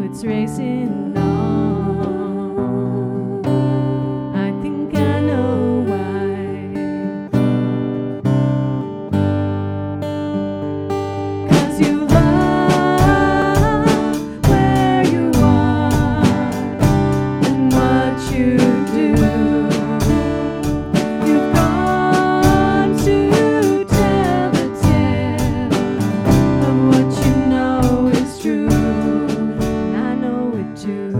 it's racing on. I think I know why. 'Cause you love where you are and what you do. You've gone to tell the tale of what you know is true, and I know it too.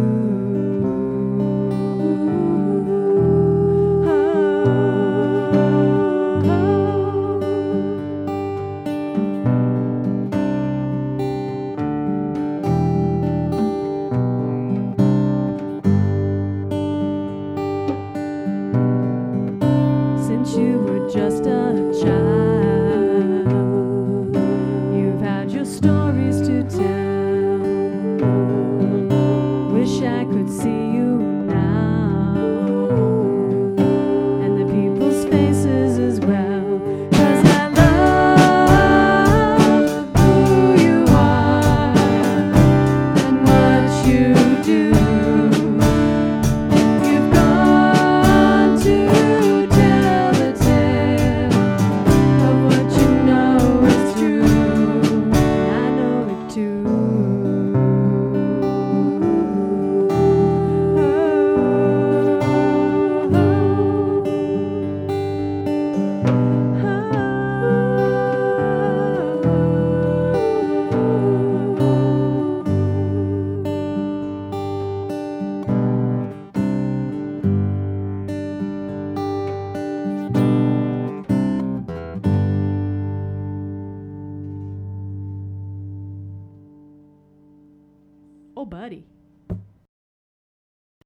Since you were just a child, you've had your stories to tell. Wish I could see you now, and the people's faces as well. 'Cause I love who you are and what you do. You've gone to tell the tale of what you know is true, and I know it too. Oh, buddy.